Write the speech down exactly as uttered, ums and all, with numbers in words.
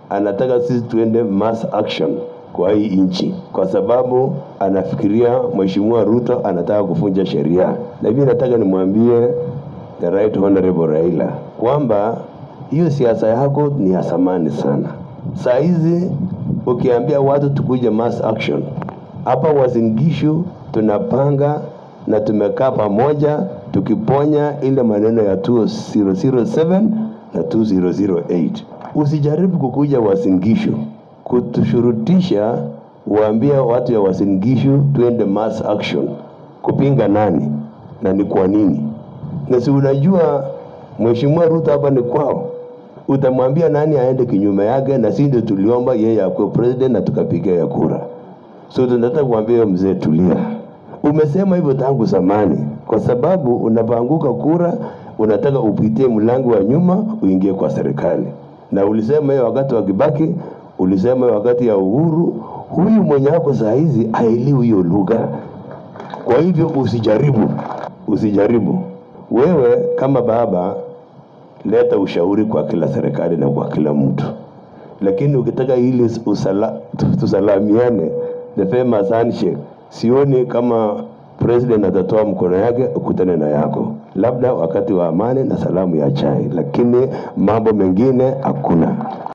anataka sisi tuende mass action kwa hii nchi, kwa sababu anafikiria Mheshimiwa Ruto anataka kufunja sheria. Na mimi nataka nimwambie the right honorable Raila kwamba hiyo siasa yako ni ya zamani sana. Saa hizi ukiambia watu tukuje mass action, hapa Uasin Gishu tunapanga na tumekaa pamoja tukiponya ile maneno ya two thousand seven na two thousand eight. Usijaribu kukuja Uasin Gishu kutushurutisha waambia watu ya Uasin Gishu tuende mass action. Kupinga nani na ni kwa nini? Na si unajua Mheshimiwa Ruto hapa ni kwao. Utamwambia nani aende kinyume yake? Na sisi ndio tuliomba yeye akuwe president na tukapiga ya kura. So tunataka kuambia mzee tulia. Umesema hivyo tangu zamani kwa sababu unapanguka kura unataka upitie mlango wa nyuma uingie kwa serikali. Na ulisema hiyo wakati wa Kibaki, ulisema hiyo wakati ya Uhuru. Huyu mwenye wako saa hizi haelewi hiyo lugha. Kwa hivyo usijaribu, usijaribu. Wewe kama baba leta ushauri kwa kila serikali na kwa kila mtu. Lakini ukitaka ili usala, tusalamiane, the famous handshake, sioni kama president atatoa mkono yake ukutane na yako. Labda wakati wa amani na salamu ya chai, lakini mambo mengine hakuna.